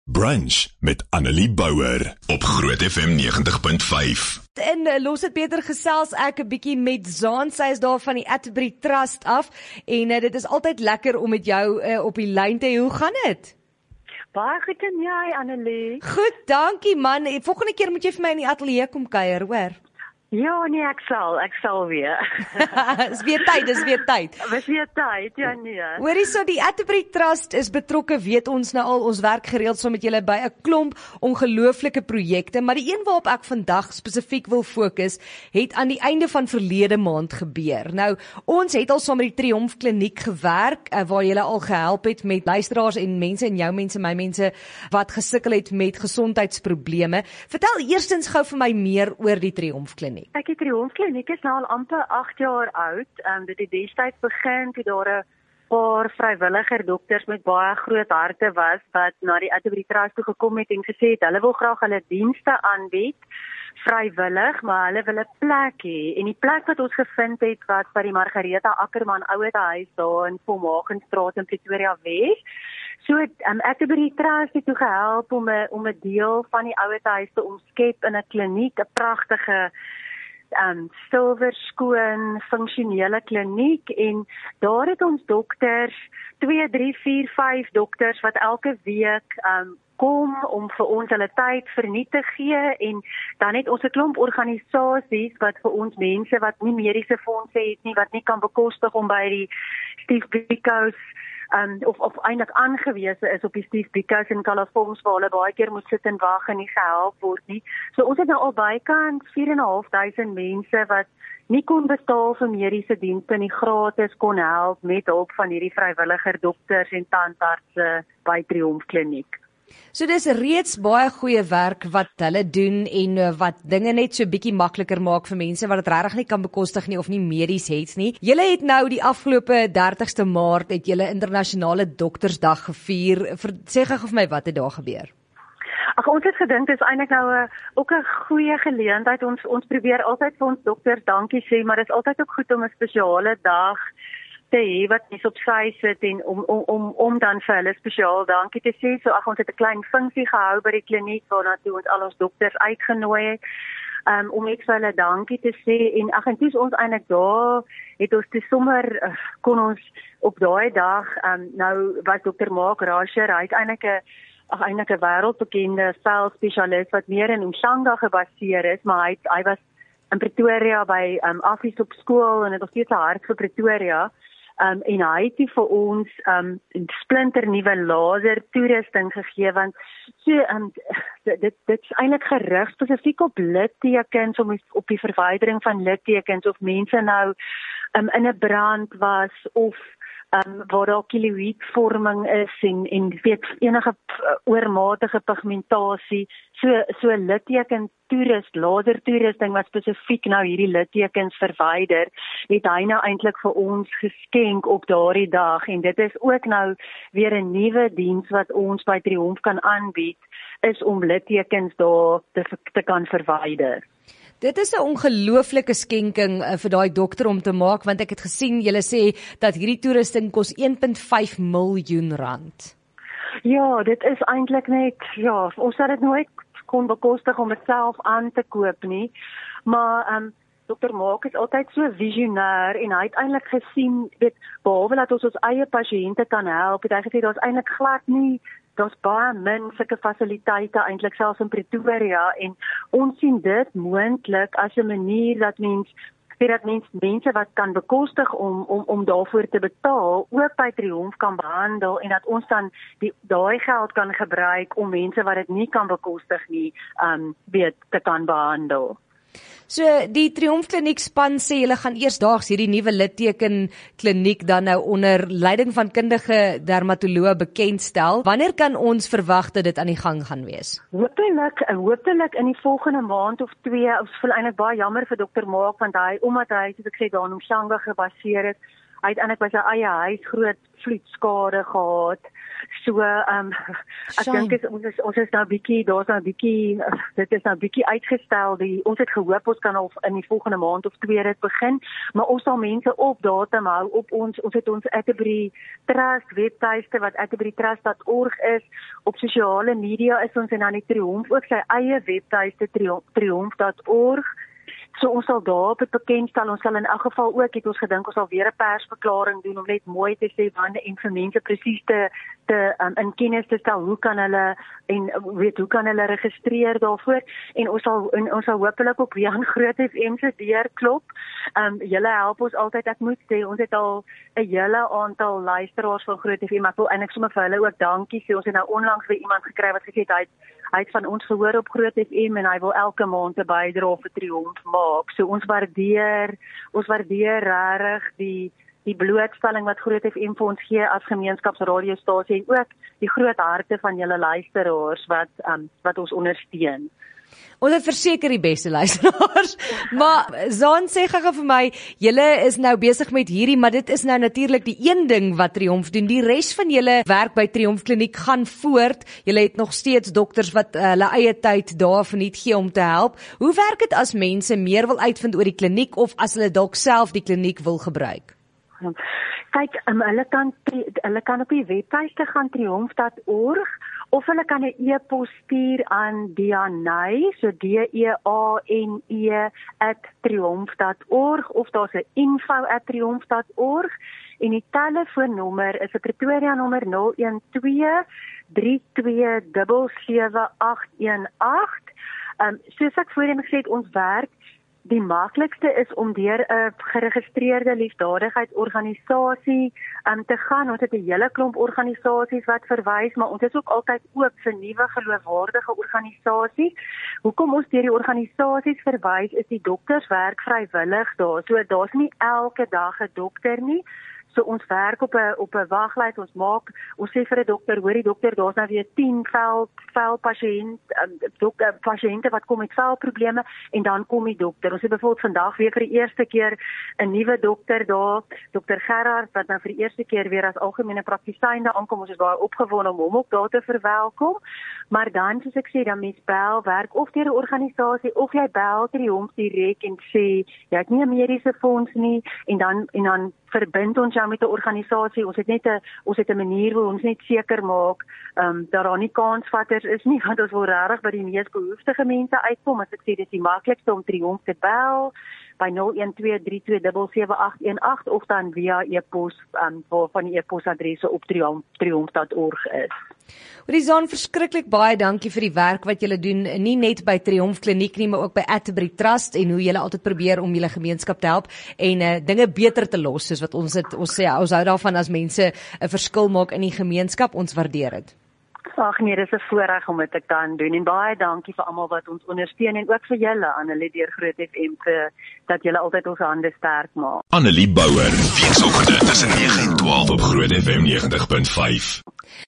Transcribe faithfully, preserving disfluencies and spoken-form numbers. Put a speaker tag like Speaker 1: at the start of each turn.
Speaker 1: Brunch met Annelie Bouwer op Groot F M negentig punt vyf.
Speaker 2: En uh, los het beter gesels ek 'n bietjie met Zaan, sy is daar van die Atterbury Trust af en uh, dit is altyd lekker om met jou uh, op die lyn te hê. Hoe gaan dit?
Speaker 3: Baie goed en jy, Annelie?
Speaker 2: Goed, dankie man. En volgende keer moet jy vir my in die ateljee kom kuier, hoor?
Speaker 3: Ja, nee, ek sal, ek sal weer.
Speaker 2: Dis weer tyd, dis weer tyd.
Speaker 3: Dis weer tyd, ja nee.
Speaker 2: Hoorie, so die Atterbury Trust is betrokke, weet ons nou al, ons werk gereeld saam so met julle by 'n klomp ongelooflike projekte, maar die een waarop ek vandag spesifiek wil fokus, het aan die einde van verlede maand gebeur. Nou, ons het al saam so met die Triomf Kliniek gewerk, uh, waar julle al gehelp het met luisteraars en mense en jou mense, my mense, wat gesukkel het met gesondheidsprobleme. Vertel eerstens gou vir my meer oor die Triomf Kliniek.
Speaker 3: Ek die Triomf Kliniek is nou al amper agt jaar oud. Um, dit het destyds begin toe daar 'n paar vrywilliger dokters met baie groot harte was wat na die Atterbury Trust toe gekom het en gesê het hulle wil graag hulle dienste aanbied vrywillig, maar hulle wil 'n plek hê. En die plek wat ons gevind het was by die Margaretha Ackerman Ouerhuis daar in Volmagenstraat in Pretoria Wes. So um, Atterbury Trust het toe gehelp om 'n om 'n deel van die ouerhuis te omskep in 'n kliniek, 'n pragtige um, silwer skoon, funksionele kliniek, en daar het ons dokters, twee, drie, vier, vyf dokters wat elke week um, kom om vir ons hulle tyd verniet te gee, en dan het ons 'n klomp organisasies wat vir ons mense wat nie mediese fondse het nie, wat nie kan bekostig om by die Steve Biko's Um, of, of eintlik aangewese is op die Steve Biko's in California, waar hulle baie keer moet sit en wag en nie gehelp word nie. So ons het nou al bykans vier en 'n half duisend mense wat nie kon betaal vir mediese dienste nie, gratis kon help met hulp van hierdie vrywilliger dokters en tandartse by Triomf Kliniek.
Speaker 2: So dis reeds baie goeie werk wat hulle doen en uh, wat dinge net so bietjie makliker maak vir mense wat dit regtig nie kan bekostig nie of nie medies het nie. Julle het nou die afgelope dertigste Maart het julle internasionale doktersdag gevier. Sê gou vir my wat het daar gebeur?
Speaker 3: Ag, ons het gedink dit is eintlik nou 'n ook 'n goeie geleentheid. Ons ons probeer altyd vir ons dokters dankie sê, maar dit is altyd ook goed om 'n spesiale dag te hê wat mens op sy sit en om om om om dan vir hulle spesiaal dankie te sê. So ag, ons het 'n klein funksie gehou by die kliniek waarna toe ons al ons dokters uitgenooi het um, om net vir hulle dankie te sê, en ag, en dis ons eintlik daar het ons te sommer uh, kon ons op daai dag um, nou was dokter Mark Rasher, hy het eintlik 'n ag eintlik 'n wêreldbekende velspesialis wat meer in Umhlanga gebaseer is, maar hy hy was in Pretoria by um, Affies op skool en het nog steeds 'n hart vir Pretoria. Um, en hy het vir ons um, splinter nuwe laser toerusting gegee, want so, um, dit, dit, dit is eintlik gerig spesifiek op littekens, om op die verwydering van littekens, of mense nou um, in 'n brand was, of um, waar daar keloïdvorming is, en, en weet, enige oormatige pigmentasie, so, so litteken toerust, laser toerusting wat spesifiek nou hierdie littekens verwyder, het hy nou eintlik vir ons geskenk op daardie dag, en dit is ook nou weer 'n nuwe diens wat ons by Triomf kan aanbied, is om littekens daar te, te kan verwyder.
Speaker 2: Dit is 'n ongelooflike skenking uh, vir daai dokter om te maak, want ek het gesien julle sê dat hierdie toerusting kos een komma vyf miljoen rand.
Speaker 3: Ja, dit is eintlik net, ja, ons het dit nooit kon bekostig om dit self aan te koop nie, maar um, dokter Mark is altyd so visionêr, en hy het eintlik gesien, weet, behalwe dat ons ons eie pasiënte kan help, het hy gesê daar's eintlik glad nie, daar's baie min sulke fasiliteite eintlik selfs in Pretoria, en ons sien dit moontlik as 'n manier dat mens dat mens mense wat kan bekostig om om om daarvoor te betaal, ook by Triomf kan behandel, en dat ons dan die daai geld kan gebruik om mense wat dit nie kan bekostig nie, um weet te kan behandel.
Speaker 2: So die Triomf Kliniek span sê julle gaan eersdaags hierdie nuwe litteken kliniek dan nou onder leiding van kundige dermatoloë bekendstel. Wanneer kan ons verwag dat dit aan die gang gaan wees?
Speaker 3: Hoopelik, hoopelik in die volgende maand of twee. Ons voel eintlik baie jammer vir dokter Mark, want hy, omdat hy, soos ek sê, daar in Umhlanga gebaseer is, hy het eintlik by sy eie huis groot vloedskade gehad. So ehm um, ek dink is ons is ons is nou bietjie daar's nou bietjie dit is nou bietjie uitgestel. Die ons het gehoop ons kan al in die volgende maand of twee dit begin, maar ons sal mense op datum hou op ons ons het ons Atterbury Trust webtuiste wat atterbury trust dot org is. Op sosiale media is ons en dan die Triomf ook sy eie webtuiste triomf dot org. So ons sal daar op het bekendstel, ons sal in elk geval ook, het ons gedink ons sal weer 'n persverklaring doen om net mooi te sê wanneer en vir mense presies te, te um, in kennis te stel, hoe kan hulle, en weet, hoe kan hulle registreer daarvoor, en ons sal, en ons sal hopelik op weer aan Groot F M se deur klop. Um, julle help ons altyd, ek moet sê, ons het al 'n hele aantal luisteraars van Groot F M, ek wil eintlik sommer vir hulle ook dankie sê, ons het nou onlangs weer iemand gekry wat gesê het, hy het, hy het van ons gehoor op Groot F M en hy wil elke maand 'n bydrae vir Triomf maak. So ons waardeer, ons waardeer regtig die die blootstelling wat Groot F M vir ons gee as gemeenskapsradiostasie en ook die groot harte van julle luisteraars wat um, wat ons ondersteun.
Speaker 2: Ons het verseker die beste luisteraars, maar Zaan sê gou vir my, julle is nou besig met hierdie, maar dit is nou natuurlik die een ding wat Triomf doen, die res van julle werk by Triomf Kliniek gaan voort, julle het nog steeds dokters wat hulle uh, eie tyd daar verniet gee om te help. Hoe werk dit as mense meer wil uitvind oor die kliniek of as hulle dalk self die kliniek wil gebruik?
Speaker 3: Kyk, um, hulle kan hulle kan op die webtuiste gaan triomf dot org of hulle kan 'n e-pos stuur aan Dianey, so D E A N E at triomf dot org of daar's 'n info at triomf dot org en die telefoonnommer is 'n Pretoria nommer nul een twee drie twee sewe sewe agt een agt. Um, soos ek voorheen gesê het, ons werk die maklikste is om deur 'n geregistreerde liefdadigheidsorganisasie um, te gaan. Ons het 'n hele klomp organisasies wat verwys, maar ons is ook altyd oop vir nuwe geloofwaardige organisasies. Hoekom ons deur die organisasies verwys, is die dokters werk vrywillig daar. So daar's nie elke dag 'n dokter nie. So ons werk op 'n op 'n waglys, ons maak, ons sê vir 'n dokter, hoor die dokter, daar's nou weer tien vel vel pasiënt, um, dokter pasiënte wat kom met velprobleme en dan kom die dokter. Ons het byvoorbeeld vandag weer vir die eerste keer 'n nuwe dokter daar, dokter Gerard wat nou vir die eerste keer weer as algemene praktisyne aankom. Ons is baie opgewonde om hom ook daar te verwelkom. Maar dan soos ek sê, dan mens bel, werk of deur 'n organisasie of jy bel Triomf direk en sê jy het nie 'n mediese fonds nie en dan en dan verbind ons jou met 'n organisasie. Ons het net 'n ons het 'n manier hoe ons net seker maak um, dat daar nie kansvatters is nie, want ons wil regtig by die mees behoeftige mense uitkom. As ek sê, dit is die maklikste om Triomf te bel by nul een twee drie twee sewe sewe agt een agt of dan via e-pos um, waarvan die e-posadresse op triomf dot org is.
Speaker 2: Zaan, verskriklik baie dankie vir die werk wat julle doen, nie net by Triomf Kliniek nie, maar ook by Atterbury Trust en hoe julle altyd probeer om julle gemeenskap te help en uh, dinge beter te los, soos wat ons het, ons sê, ons hou daarvan as mense 'n verskil maak in die gemeenskap, ons waardeer dit.
Speaker 3: Ag nee, dis 'n voorreg om dit te kan doen en baie dankie vir almal wat ons ondersteun en ook vir julle, Annelie deur Groot F M, vir dat julle altyd ons hande sterk maak.
Speaker 1: Annelie Bouwer, weekoggend tussen nege en twaalf op Groot F M negentig punt vyf.